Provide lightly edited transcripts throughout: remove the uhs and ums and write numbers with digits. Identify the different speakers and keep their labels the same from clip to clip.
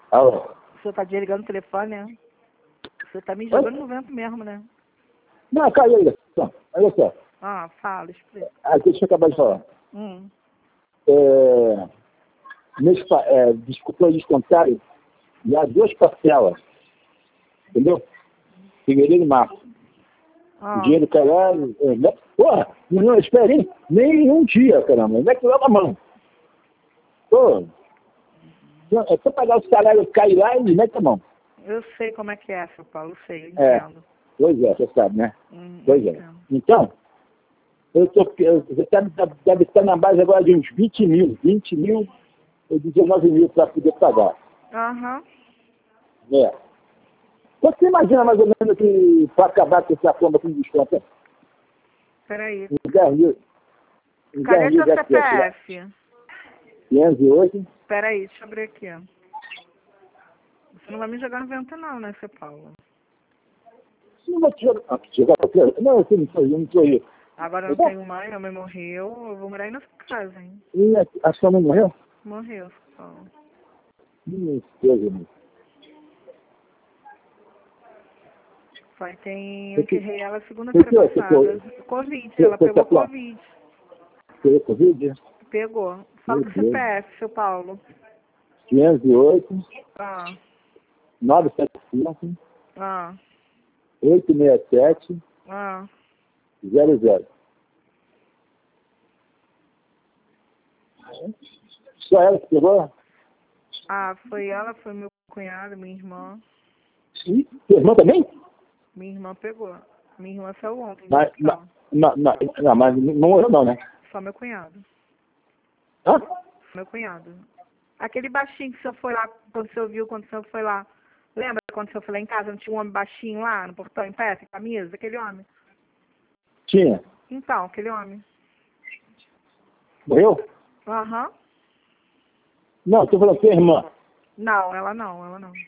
Speaker 1: Alô?
Speaker 2: O senhor tá desligando o telefone, né? O senhor tá me jogando no vento mesmo, né?
Speaker 1: Não, caiu aí. Olha só.
Speaker 2: Ah, fala, explica.
Speaker 1: Deixa eu acabar de falar.
Speaker 2: Hum.
Speaker 1: Desculpa, descontaram já 2 parcelas. Entendeu? Fevereiro e março.
Speaker 2: Ah.
Speaker 1: O dinheiro caiu lá. Porra, não esperei nem um dia, caramba. Como é que leva a mão? Pô, é só pagar os salários, cai lá e mete a mão.
Speaker 2: Eu sei como é que é, seu Paulo, eu sei, eu entendo.
Speaker 1: Pois é, você sabe, né? Pois é.
Speaker 2: Entendo.
Speaker 1: Então, deve estar na base agora de uns 20 mil ou 19 mil para poder pagar.
Speaker 2: Aham.
Speaker 1: Você imagina mais ou menos que para acabar com essa bomba com desconto?
Speaker 2: Peraí.
Speaker 1: Em 10 mil.
Speaker 2: Cadê seu CPF?
Speaker 1: 508.
Speaker 2: Peraí, deixa eu abrir aqui. Você não vai me jogar no vento não, né, seu Paulo?
Speaker 1: Não vou te jogar. Não, eu não sou eu.
Speaker 2: Agora eu não tenho mãe, minha mãe morreu, eu vou morar aí na sua casa, hein?
Speaker 1: E a sua mãe morreu?
Speaker 2: Morreu, seu Paulo.
Speaker 1: Minha esposa, meu.
Speaker 2: Pai, eu enterrei ela segunda-feira passada. Covid, ela pegou Covid.
Speaker 1: Pegou Covid?
Speaker 2: Pegou. Fala com o CPF, seu Paulo.
Speaker 1: 508. 975. 867. 00. Só ela que pegou?
Speaker 2: Foi ela, foi meu cunhado, minha irmã.
Speaker 1: Sim. Sua irmã também?
Speaker 2: Minha irmã pegou. Minha irmã saiu ontem.
Speaker 1: Mas não morreu não, né?
Speaker 2: Só meu cunhado.
Speaker 1: Hã?
Speaker 2: Meu cunhado. Aquele baixinho que o senhor foi lá, quando o senhor viu, quando o senhor foi lá. Lembra quando o senhor foi lá em casa, não tinha um homem baixinho lá, no portão, em pé, sem camisa? Aquele homem.
Speaker 1: Tinha.
Speaker 2: Então, aquele homem.
Speaker 1: Morreu?
Speaker 2: Aham.
Speaker 1: Não, estou falando sua irmã.
Speaker 2: Não, ela não.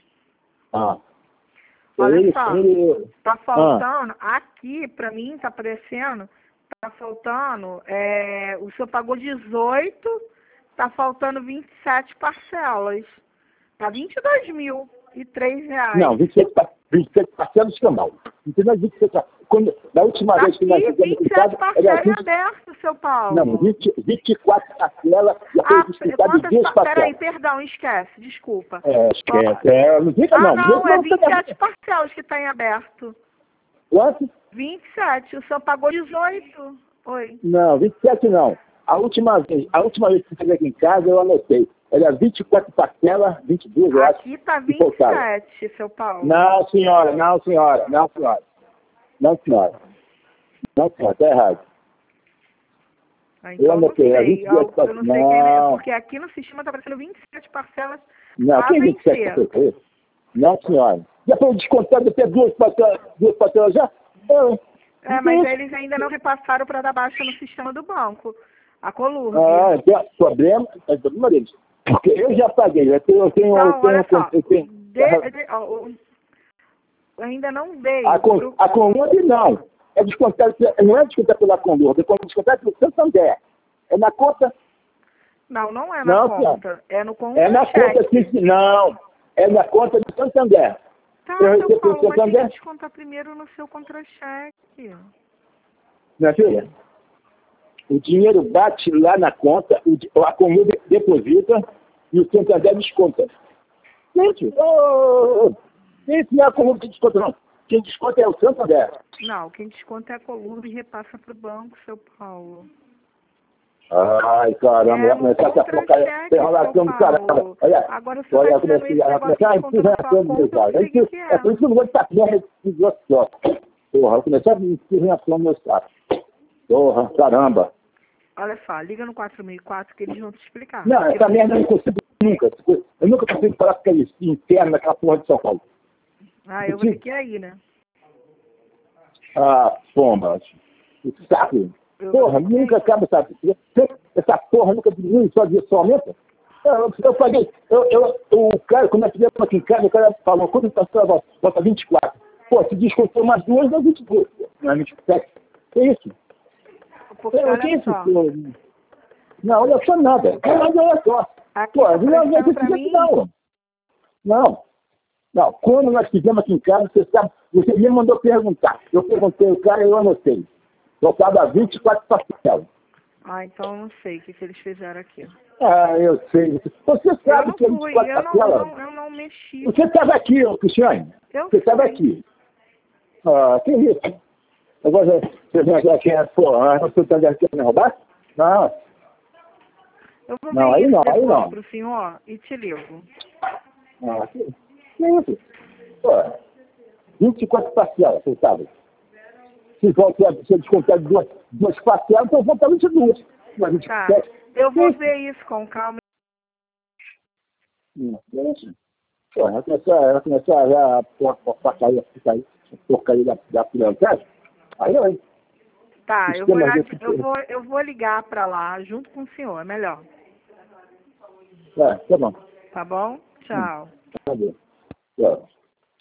Speaker 1: Olha
Speaker 2: só, tá faltando, aqui pra mim tá aparecendo, tá faltando, o senhor pagou 18, tá faltando 27 parcelas. Tá R$22.003.
Speaker 1: Não, 27 parcelas de escambau. Entendeu? 27 da última vez que nós fizemos
Speaker 2: 27 parcelas em aberto, seu Paulo.
Speaker 1: Não, 24 parcelas.
Speaker 2: Peraí, perdão, esquece, desculpa.
Speaker 1: Esquece. Não fica não.
Speaker 2: Não, é 27 parcelas que tá em aberto.
Speaker 1: Quanto?
Speaker 2: 27, o senhor pagou 18. Oi.
Speaker 1: Não, 27 não. A última vez que você esteve aqui em casa, eu anotei. Era 24 parcelas, 22, eu acho.
Speaker 2: Aqui tá 27, seu Paulo.
Speaker 1: Não, senhora, tá errado.
Speaker 2: Então eu anotei. Eu não sei quem é, porque aqui no sistema tá aparecendo 27 parcelas.
Speaker 1: Não, quem 27 parcelas? Não, senhora. Já foi descontado até duas parcelas já?
Speaker 2: Mas eles ainda não repassaram para dar baixa no sistema do banco. A Colurb.
Speaker 1: Tem problema deles. Porque eu já paguei. Eu
Speaker 2: ainda não dei.
Speaker 1: A Colurb não. É descontado, não é descontado pela Colurb, é descontado pelo Santander. É na conta.
Speaker 2: Não é na conta. Senhora. É no conta.
Speaker 1: É na conta que não. É na conta do Santander.
Speaker 2: Tá, seu Paulo, mas tem que descontar primeiro no seu contra-cheque.
Speaker 1: Minha filha, o dinheiro bate lá na conta, a Colurb deposita e o Santander desconta. Gente, isso não é a Colurb que desconta, não. Quem desconta é o Santander.
Speaker 2: Não, quem desconta é a Colurb e repassa para o banco, seu Paulo.
Speaker 1: Ai, caramba, vai começar essa porcaria. Tem relação do caramba. Olha,
Speaker 2: agora você vai dizendo esse negócio de conta na sua conta, eu não sei o que é.
Speaker 1: É por isso que eu não vou estar aqui, porra, eu comecei a me reação no meu saco. Porra, caramba.
Speaker 2: Olha só, liga no 4004 que eles vão te explicar.
Speaker 1: Não, essa merda eu não consigo nunca. Eu nunca consigo falar com aquele interno daquela porra de São Paulo.
Speaker 2: Eu vou ter que ir aí, né?
Speaker 1: Pomba. Saco. Porra, nunca acaba essa porra, nunca diminui, só aumenta. Eu paguei. O cara, quando nós fizemos aqui em casa, o cara falou, quando passou, bota 24. Pô, se descontou umas duas, dá 22. Não é 27. Que isso?
Speaker 2: Olha só.
Speaker 1: Não, olha só nada. Olha só.
Speaker 2: Aqui pô,
Speaker 1: não precisa não. Não. Não, quando nós fizemos aqui em casa, você sabe, você me mandou perguntar. Eu perguntei o cara e eu anotei. Faltava 24 parcelas.
Speaker 2: Ah, então eu não sei o que eles fizeram aqui.
Speaker 1: Ah, eu sei. Você
Speaker 2: Eu
Speaker 1: sabe
Speaker 2: não
Speaker 1: que é
Speaker 2: fui,
Speaker 1: 24 parcelas?
Speaker 2: eu não mexi.
Speaker 1: Você estava aqui, ô, Cristiane.
Speaker 2: Eu
Speaker 1: Você estava
Speaker 2: fui.
Speaker 1: aqui. Ah, que isso? Agora você vem aqui, pô, você está querendo me roubar? Não,
Speaker 2: Eu vou
Speaker 1: não,
Speaker 2: ver
Speaker 1: aí
Speaker 2: isso
Speaker 1: não, aí
Speaker 2: depois
Speaker 1: não.
Speaker 2: pro senhor e te ligo.
Speaker 1: Ah, que isso? Pô, 24 parcelas, você sabe. Se eu descontar duas parcelas, então falta 22. Mas
Speaker 2: Tá.
Speaker 1: 27.
Speaker 2: Eu vou ver isso com calma.
Speaker 1: Isso. Pô, ela começou a porcaria da pilantagem. Aí eu,
Speaker 2: Tá,
Speaker 1: sistema desse.
Speaker 2: eu vou ligar pra lá junto com o senhor, é melhor.
Speaker 1: Tá bom.
Speaker 2: Tá bom? Tchau.
Speaker 1: Tá bom. Tchau.